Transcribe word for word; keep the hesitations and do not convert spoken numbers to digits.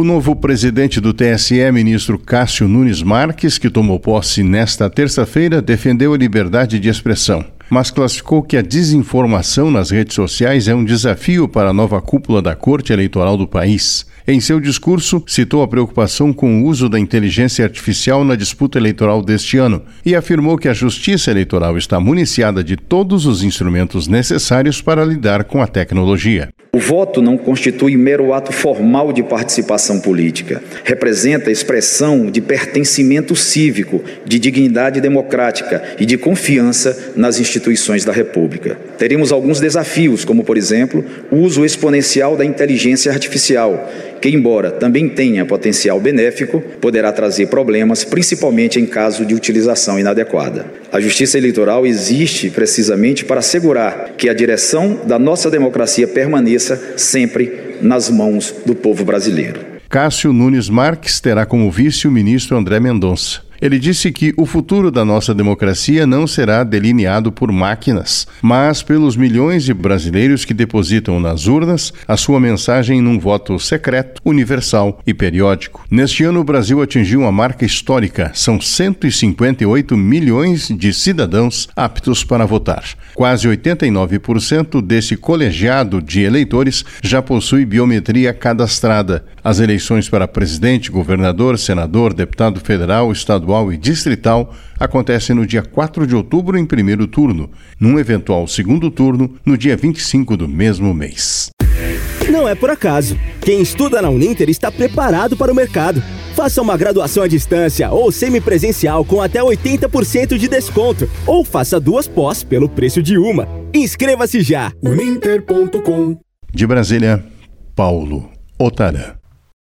O novo presidente do T S E, ministro Cássio Nunes Marques, que tomou posse nesta terça-feira, defendeu a liberdade de expressão, mas classificou que a desinformação nas redes sociais é um desafio para a nova cúpula da Corte Eleitoral do país. Em seu discurso, citou a preocupação com o uso da inteligência artificial na disputa eleitoral deste ano e afirmou que a Justiça Eleitoral está municiada de todos os instrumentos necessários para lidar com a tecnologia. O voto não constitui mero ato formal de participação política. Representa a expressão de pertencimento cívico, de dignidade democrática e de confiança nas instituições da República. Teremos alguns desafios, como, por exemplo, o uso exponencial da inteligência artificial, que, embora também tenha potencial benéfico, poderá trazer problemas, principalmente em caso de utilização inadequada. A Justiça Eleitoral existe precisamente para assegurar que a direção da nossa democracia permaneça sempre nas mãos do povo brasileiro. Cássio Nunes Marques terá como vice o ministro André Mendonça. Ele disse que o futuro da nossa democracia não será delineado por máquinas, mas pelos milhões de brasileiros que depositam nas urnas a sua mensagem num voto secreto, universal e periódico. Neste ano, o Brasil atingiu uma marca histórica. São cento e cinquenta e oito milhões de cidadãos aptos para votar. Quase oitenta e nove por cento desse colegiado de eleitores já possui biometria cadastrada. As eleições para presidente, governador, senador, deputado federal, estadual e distrital acontecem no dia quatro de outubro em primeiro turno, num eventual segundo turno no dia vinte e cinco do mesmo mês. Não é por acaso. Quem estuda na Uninter está preparado para o mercado. Faça uma graduação à distância ou semipresencial com até oitenta por cento de desconto. Ou faça duas pós pelo preço de uma. Inscreva-se já! uninter ponto com. De Brasília, Paulo Otarã.